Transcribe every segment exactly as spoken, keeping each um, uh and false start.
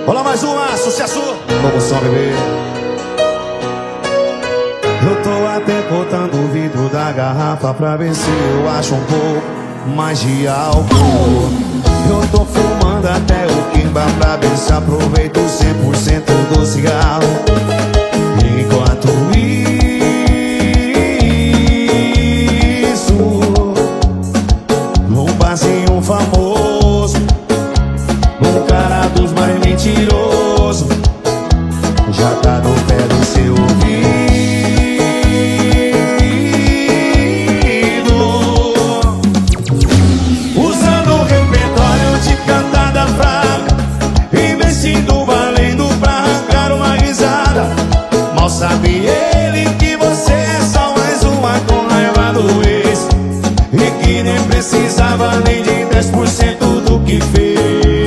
Olá, mais uma, sucesso! Vamos só, bebê. Eu tô até cortando o vidro da garrafa pra ver se eu acho um pouco mais de álcool. Eu tô fumando até o quimba pra ver se aproveito cem por cento do cigarro. Enquanto isso, num barzinho famoso, um cara dos mais mentirosos já tá no pé do seu ouvido, usando o repertório de cantada fraca, investindo valendo pra arrancar uma risada. Mal sabe ele que você é só mais uma com raiva do ex, e que nem precisava nem de dez por cento do que fez.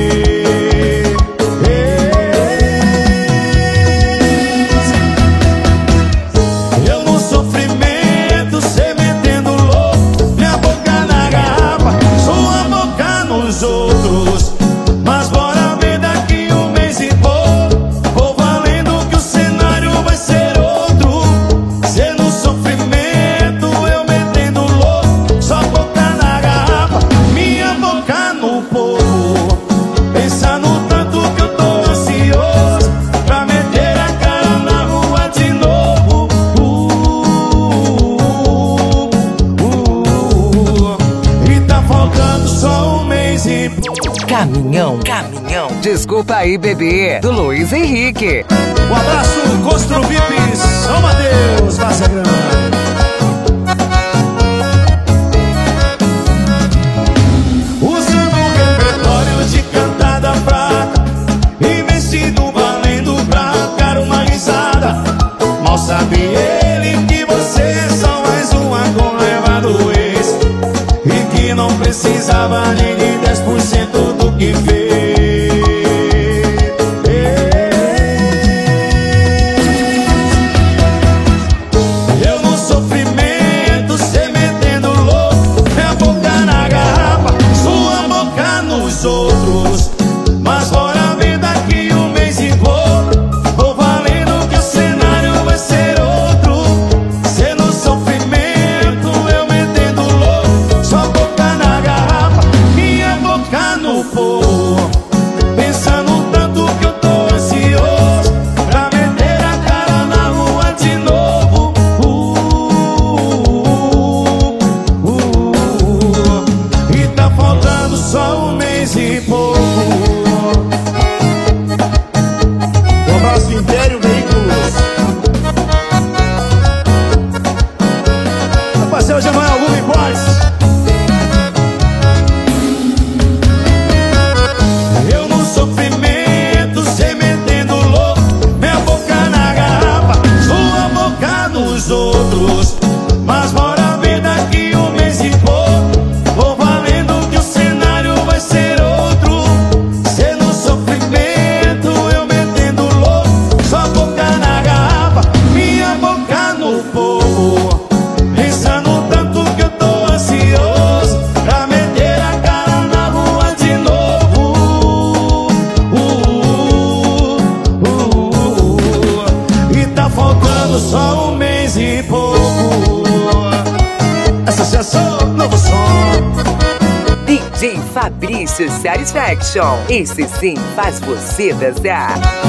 Eu no sofrimento, cê metendo louco, minha boca na garrafa, sua boca nos outros. Mas bora ver daqui um mês e pouco, vou valendo que o cenário vai ser outro. Cê no sofrimento, eu metendo louco, sua boca na garrafa, minha boca no povo. Pensa no tanto que eu tô ansioso pra meter a cara na rua de novo. uh, uh, uh, E tá faltando só um mês e pouco. Caminhão, caminhão. Desculpa aí, bebê. Do Luiz Henrique. Um abraço, Costro V I P, São Mateus, Vaza Grande. Usando o repertório de cantada fraca, investindo valendo pra arrancar uma risada. Mal sabe ele que você é só mais uma com raiva do ex, e que não precisava nem de dez por cento do que fez. Eu no sofrimento, cê metendo louco, minha boca na garrafa, sua boca nos outros. Mas bora ver daqui um mês e pouco, vou valendo que o cenário vai ser outro. Cê no sofrimento, eu metendo louco, sua boca na garrafa, minha boca no povo. Pensando tanto que eu tô ansioso pra meter a cara na rua de novo. uh, uh, uh, E tá faltando só um mês e pouco. Um abraço, Império Veículos. Meu parceiro Jamal Rubem Boys. Eu no sofrimento, cê metendo louco, minha boca na garrafa, sua boca nos outros. Mas bora ver daqui um mês e pouco, vou valendo que o cenário vai ser outro. Cê no sofrimento, eu metendo louco, sua boca na garrafa, minha boca no povo. Pensando tanto que eu tô ansioso pra meter a cara na rua de novo. uh, uh, uh, uh, E tá faltando só um mês e pouco. Associação Novo Som. D J Fabrício Satisfaction. Esse sim faz você dançar.